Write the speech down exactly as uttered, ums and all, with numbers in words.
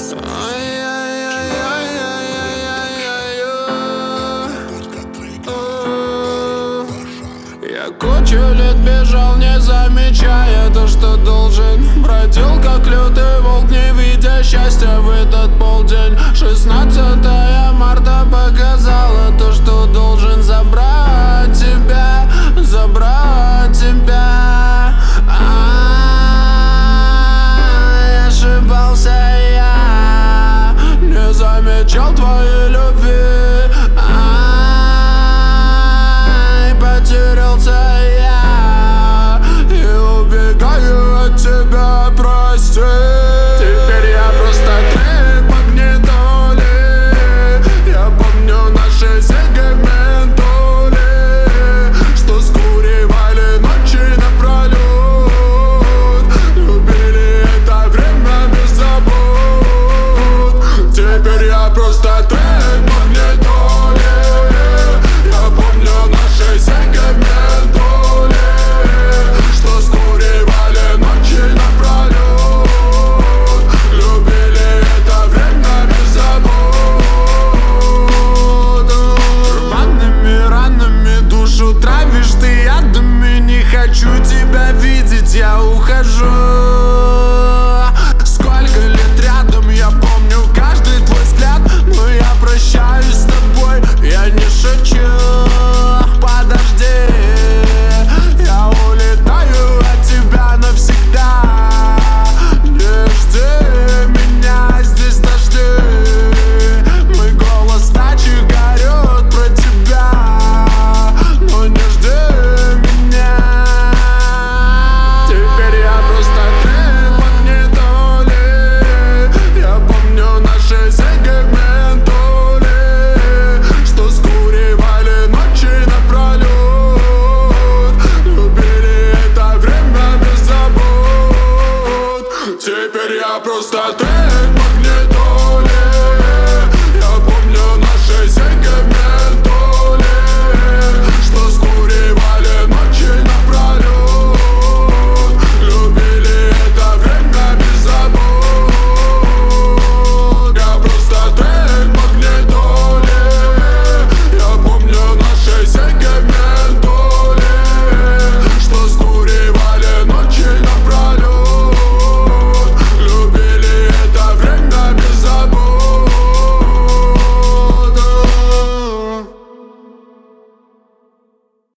Я кучу лет бежал, не замечая то, что должен. Бродил как лютый волк, не видя счастья в этот полдень. Шестнадцатое марта показало то, что должен забрать тебя, забрать тебя. А-а-а, ошибался я, не замечал твоей любви. Потерялся я и убегаю от тебя, прости. Теперь я просто трек магнитоли. Я помню наши сегменты, что скуривали ночи напролет. Любили это время без забот. Теперь я просто трек магнитоли. Я помню наши сегменты, что скуривали ночи напролет. Любили это время без забот. Рваными ранами душу травишь ты ядами. Не хочу тебя видеть, я ухожу. Сколько лет рядом, я помню каждый твой взгляд. Но я прощаюсь с тобой, я не шучу. Подожди, я улетаю от тебя навсегда. Не жди меня, здесь дожди. Мой голос ночью горет про тебя, но не жди меня. Теперь я просто трек магнитоли. Я помню наши сегменты, что скуривали ночи напролет. Любили это время без забот. Теперь я просто